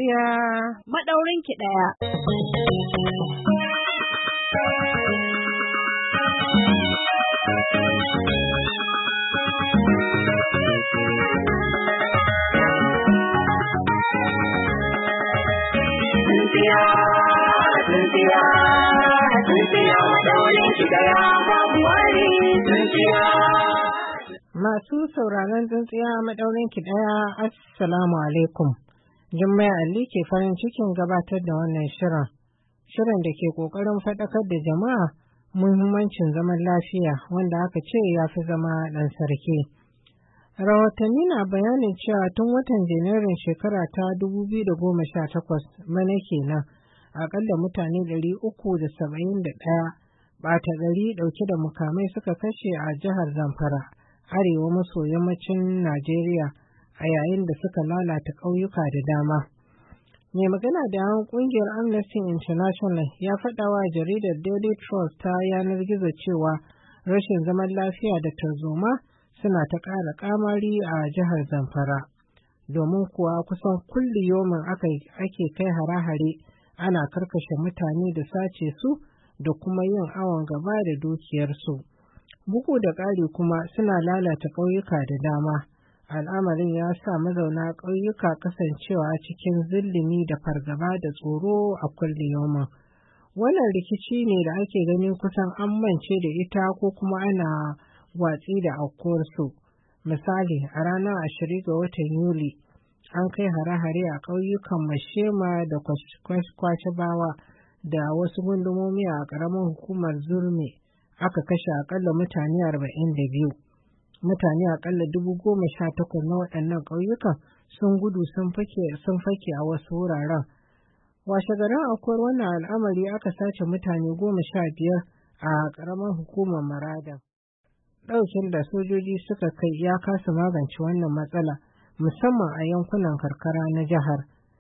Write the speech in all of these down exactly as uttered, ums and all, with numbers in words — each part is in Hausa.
Tsintsiya maɗaurin ki ɗaya. Tsintsiya, tsintsiya, tsintsiya maɗaurin ki ɗaya babu wani tsintsiya. Masu sauraron Tsintsiya maɗaurin ki ɗaya, Assalamu alaikum. Jummai Ali ke farin cikin gabatar da wannan shirin. Shirin da ke ƙoƙarin faɗakar da jama'a muhimmancin zaman lafiya wanda aka ce ya fi zama ɗan sarki. Rahotanni na bayanin cewa tun watan Janairun shekara ta dubu biyu da goma sha takwas mana kenan aƙalla mutane ɗari uku da saba'in da ɗaya ɓata gari ɗauke da mukamai suka kashe a jihar Zamfara, arewa maso yammacin Najeriya, a yayin da suka lalata ƙauyuka da dama. Mai magana da yawun ƙungiyar Amnesty International ya faɗa wa jaridar Daily Trust ta yanar gizo cewa rashin zaman lafiya da tarzoma suna ta ƙara ƙamari a jihar Zamfara. Domin kuwa kusan kulli yomin ake kai hare-hare ana karkashe mutane da sace su da kuma yin awon gaba da dukiyarsu. Bugu da ƙari kuma suna lalata ƙauyuka da dama. Al'amarin ya sa mazauna ƙauyuka kasancewa cikin zillimi da fargaba da tsoro a kulli yomin. Wannan rikici ne da ake ganin kusan an mance da ita ko kuma ana watsi da aukuwarsu. Misali, a ranar ashirin ga watan Yuli, an kai hare-hare a ƙauyukan Mashema da Kwacebawa da wasu gundumomi a ƙaramin hukumar Zurmi. Aka kashe aƙalla mutane arba'in da biyu. Mutane aƙalla dubu goma sha takwas na waɗannan ƙauyukan sun gudu sun fake a wasu wuraren. Washe garin akwai wannan al'amari aka sace mutane goma sha biyar a ƙaramin hukumar Marada. Ɗaukin da sojoji suka kai ya kasa magance wannan matsala, musamman a yankunan karkara na jihar.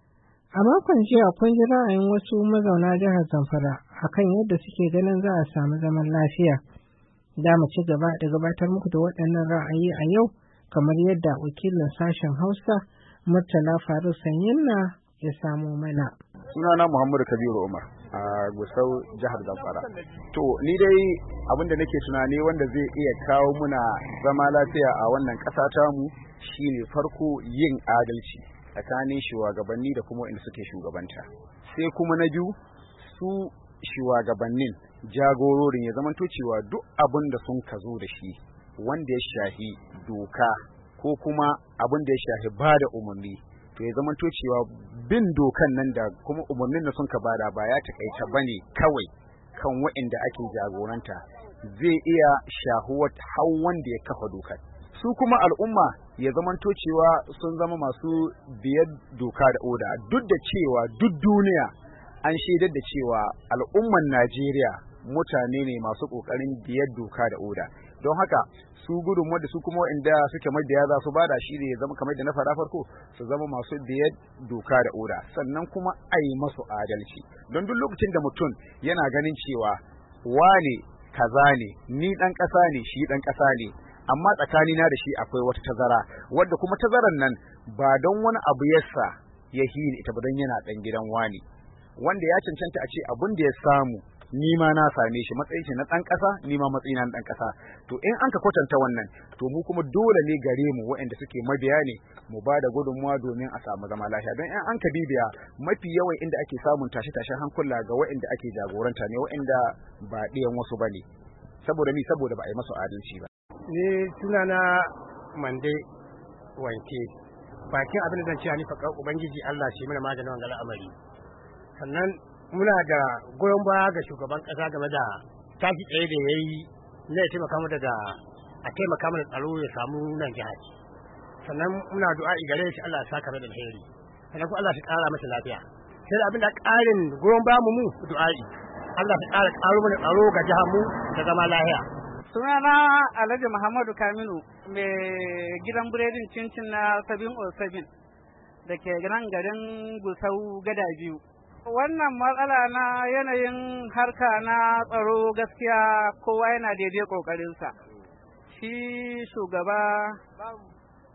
A makon jiya kun ji ra'ayin wasu mazauna jihar Zamfara akan yadda suke ganin za a samu zaman lafiya. Da mu ci gaba da gabatar muku da waɗannan ra'ayi a yau, kamar yadda wakilin sashen Hausa Murtala Faruk Sanyinna ya samo mana. Sunana Muhammadu Kabiru Umar a Gusau, jihar Zamfara. To ni dai abin da nake tunani wanda zai iya kawo muna zama lafiya a wannan ƙasa tamu shine farko yin adalci tsakanin shugabanni da kuma inda suke shugabanta. Sai kuma na biyu, su shugabannin jagororin ya zamanto cewa duk abin da sun ka zo da shi wanda ya shahi doka ko kuma abin da ya shahi ba da umarni, to ya zamanto cewa bin dokan nan da kuma umarnin da sun ka bada ba ya takaita bane kawai kan waɗanda ake jagoranta, zai iya shahuwar har wanda ya kafa dokar. Su kuma al'umma ya zamanto cewa sun zama masu biyar doka da oda, duk da cewa duk duniya an shaidar da cewa al'umman Najeriya mutane ne masu ƙoƙarin biyar doka da oda. Don haka su gudun da su kuma inda suke mabiya za su bada shi ne ya zama kamar da na faɗa farko, su zama masu biyar doka da oda, sannan kuma a yi masu adalci. Don duk lokacin da mutum yana ganin cewa wane kaza ne, ni ɗan ƙasa ne, shi ɗan ƙasa ne, amma tsakanina da shi akwai wata tazara, wadda kuma tazaran nan ba don wani abu yasa ya hini ita ba, don yana ɗan gidan wani wanda ya cancanta a ce abin da ya samu ni ma na same shi, matsayin shi na ɗan ƙasa, ni ma matsayina na ɗan ƙasa. To in an ka kwatanta wannan, to mu kuma dole ne gare mu waɗanda suke mabiya ne mu ba da gudunmuwa domin a samu zama lafiya. Don in an ka bibiya mafi yawan inda ake samun tashe-tashen hankula ga waɗanda ake jagoranta ne waɗanda ba ɗiyan wasu ba ne. Saboda ni saboda ba a yi masu adalci ba. Ni sunana Mande Wanke. Bakin abin da zan ce ni faƙar Ubangiji Allah shi mana maganin wannan al'amari. Sannan muna da goyon baya ga shugaban ƙasa game da taki tsaye da ya yi na ya taimaka mu da a taimaka mana tsaro ya samu nan jihar. Sannan muna du'a'i gare shi Allah ya saka mai da alheri. Sannan kuma Allah ya ƙara masa lafiya. Sai da abin da ƙarin goyon baya mu mu du'a'i. Allah ya ƙara ƙaro mana tsaro ga jihar mu da zama lafiya. Sunana Alhaji Muhammadu Kaminu, mai gidan biredin cincin na sabin o sabin da ke nan garin Gusau Gada Biyu. Wannan matsala na yanayin harka na tsaro gaskiya kowa yana daidai ƙoƙarinsa. Shi shugaba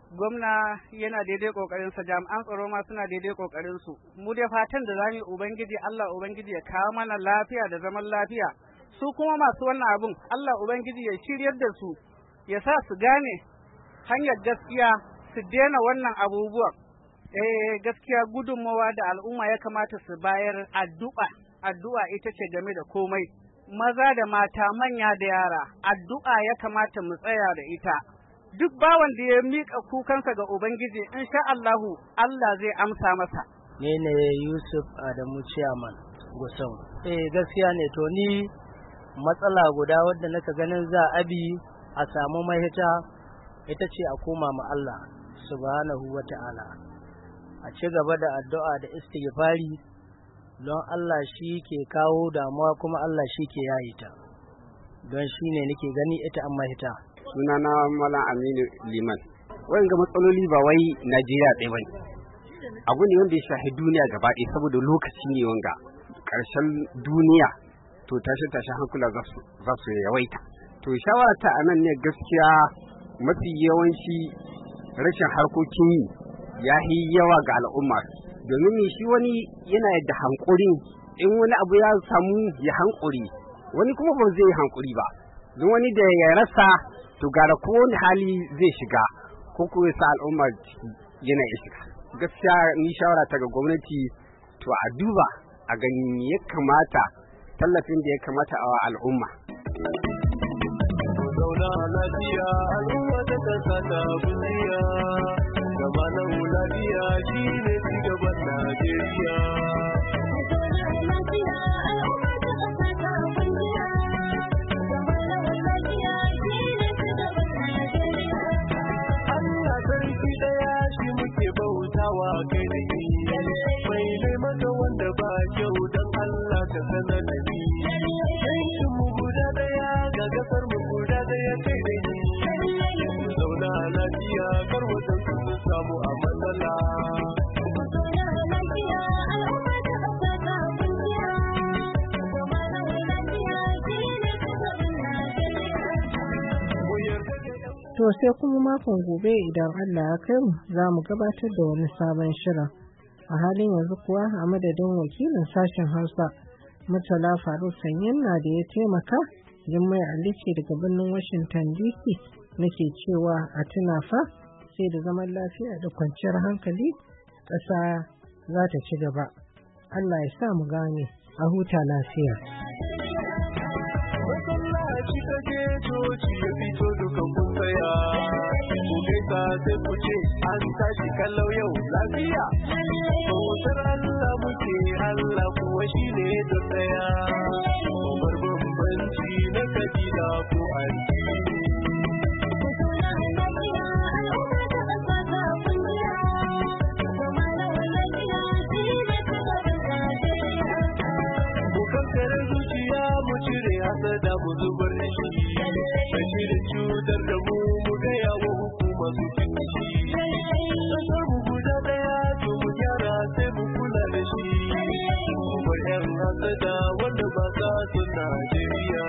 gwamna yana daidai kokarinsa, jami'an tsaro ma suna daidai kokarinsu. Mu dai fatan da zamu ubangiji Allah ubangiji ya kawo mana lafiya da zaman lafiya. Su kuma masu wannan abun Allah ubangiji ya shiryar da su, ya sa su gane hanyar gaskiya, su daina wannan abubuwan. Eh gaskiya gudunmawa da al'umma ya kamata su bayar addu'a. Addu'a ita ce game da komai. Maza da mata, manya da yara, addu'a ya kamata mu tsaya da ita. Duk bawan da ya miƙa kukansa ga Ubangiji, insha Allahu, Allah zai amsa masa. Ni ne Yusuf Adamu Chairman Gusau. Eh gaskiya ne, to ni matsala guda wadda naka ganin za a bi a samu mahita ita ce a koma ma Allah subhanahu wa ta'ala. A ci gaba da addu'a da istighfari don Allah shi ke kawo damuwa kuma Allah shi ke yayi ta. Don shi ne nake gani ita an mahita. Sunana Malam Aminu Liman. Wanga matsaloli ba wai Najeriya ɗaya bane. Abu ne wanda ya shahi duniya gaba ɗaya saboda lokaci ne wanga. Ƙarshen duniya to tashe-tashe hankula za su yawaita. To shawara ta anan ne gaskiya mafi yawanci rashin harkokin yi ya yi yawa ga al'umma. Domin shi wani yana da hankuri, in wani abu ya samu ya hankuri, wani kuma ba zai yi hankuri ba. Don wani da ya rasa to gara kowane hali zai shiga ko kuma ya sa al'umma yana ya shiga. Gaskiya ni shawara ta ga gwamnati to a duba a gani ya kamata tallafin da ya kamata a al'umma. Zauna lafiya al'umma ta kasa ta buziya, gaba na lafiya shi ne cigaban Najeriya. Allah sarki daya shi muke bautawa kai da ni, bai ne maka wanda ba kyau don Allah ka sanar da ni. Yankin mu guda daya ga kasar mu guda daya kai da ni, zauna lafiya kar wata sun samu a matsala. To sai kuma makon gobe idan Allah ya kai mu za mu gabatar da wani sabon shirin. A halin yanzu kuwa a madadin wakilin sashen Hausa Murtala Faruk Sanyanna da ya taimaka, Jummai Ali ce daga birnin Washington D C nake cewa a tuna fa sai da zaman lafiya da kwanciyar hankali ƙasa za ta ci gaba. Allah ya sa mu gane, a huta lafiya. Masallaci kake coci ya fito dukan kun tsaya, ku gaisa sai ku ce an tashi kallau yau lafiya. Bautar Allah muke, Allah kuwa shi ne da tsaya, bar bambanci na kabila ko addini. Mu cire hasada mu zubar da shi, da shi da cutar da mu mu gaya wa hukuma su kishi. Kasar mu guda daya to mu gyara sai mu kula da shi, mu bar yan hasada wanda ba sa son Najeriya.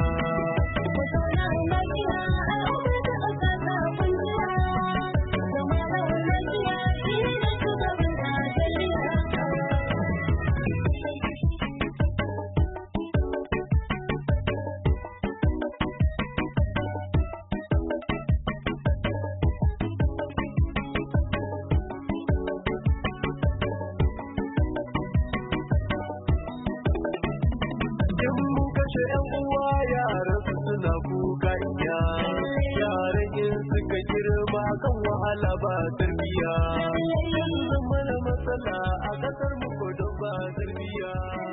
Kan wahala ba tarbiya, yanzu mana matsala a kasar mu ko don ba tarbiya.